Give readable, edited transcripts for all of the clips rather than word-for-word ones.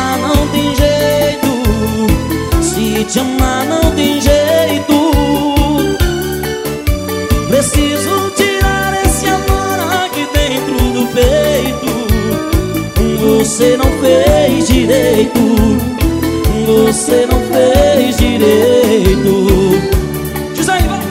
amar não tem jeito, se te amar não tem jeito. Preciso tirar esse amor aqui dentro do peito. Você não fez direito, você não fez direito. Diz aí, vai!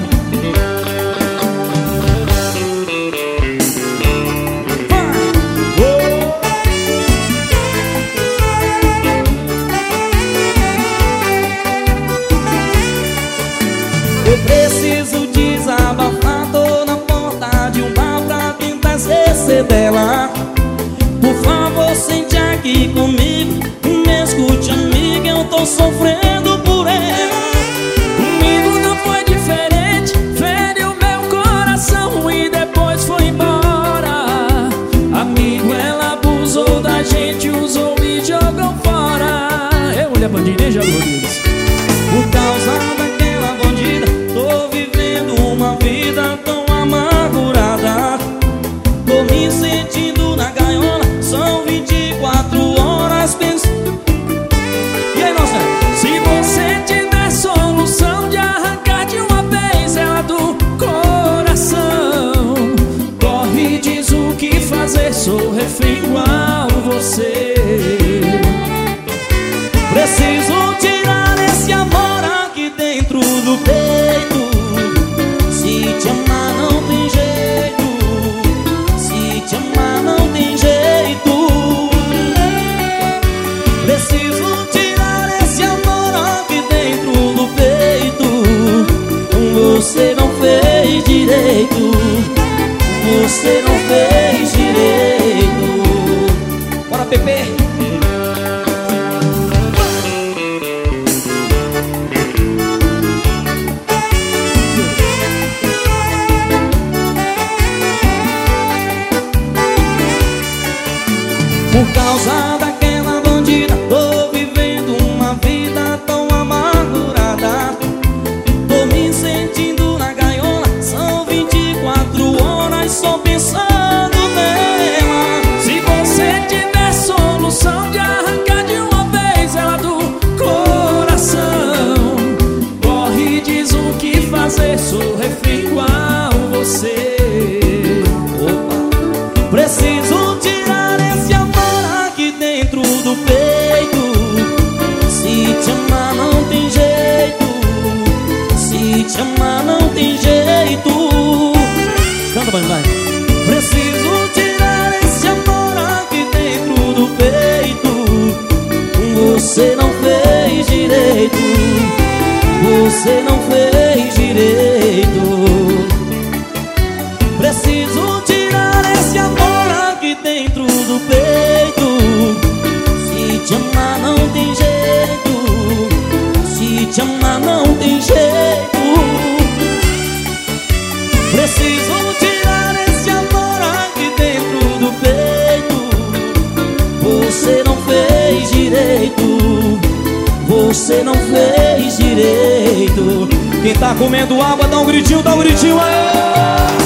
Eu preciso desabafar, tô na porta de um bar pra tentar esquecer dela. Por favor, sente aqui comigo, me escute, amiga, eu tô sofrendo por ela. Comigo não foi diferente, feriu meu coração e depois foi embora. Amigo, ela abusou da gente, usou e jogou fora. É mulher bandida, jogou Deus. Por causa daquela bandida, tô vivendo uma vida tão amargurada. Tô me sentindo na gaiola, são 24 horas pensando. E aí, nossa? Se você tiver solução de arrancar de uma vez ela do coração, corre e diz o que fazer, sou refém igual você. Preciso tirar esse amor aqui dentro do peito. Se te amar não tem jeito, se te amar não tem jeito. Preciso tirar esse amor aqui dentro do peito. Você não fez direito, você não fez direito. Bora, Pepe! Por causa daquela bandida, tô vivendo uma vida tão amargurada. Tô me sentindo na gaiola, são 24 horas só pensando nela. Se você tiver solução de arrancar de uma vez ela do coração, corre e diz o que fazer, sou refém igual você. Opa. Preciso tirar esse amor aqui dentro do peito. Se te amar não tem jeito, se te amar não tem jeito. Canta, vai. Preciso tirar esse amor aqui dentro do peito. Você não fez direito, você não fez direito. Preciso tirar esse amor aqui dentro do peito. Se te amar não tem jeito, se te amar não tem jeito. Preciso tirar esse amor aqui dentro do peito. Você não fez direito, você não fez direito. Quem tá comendo água dá um gritinho aí.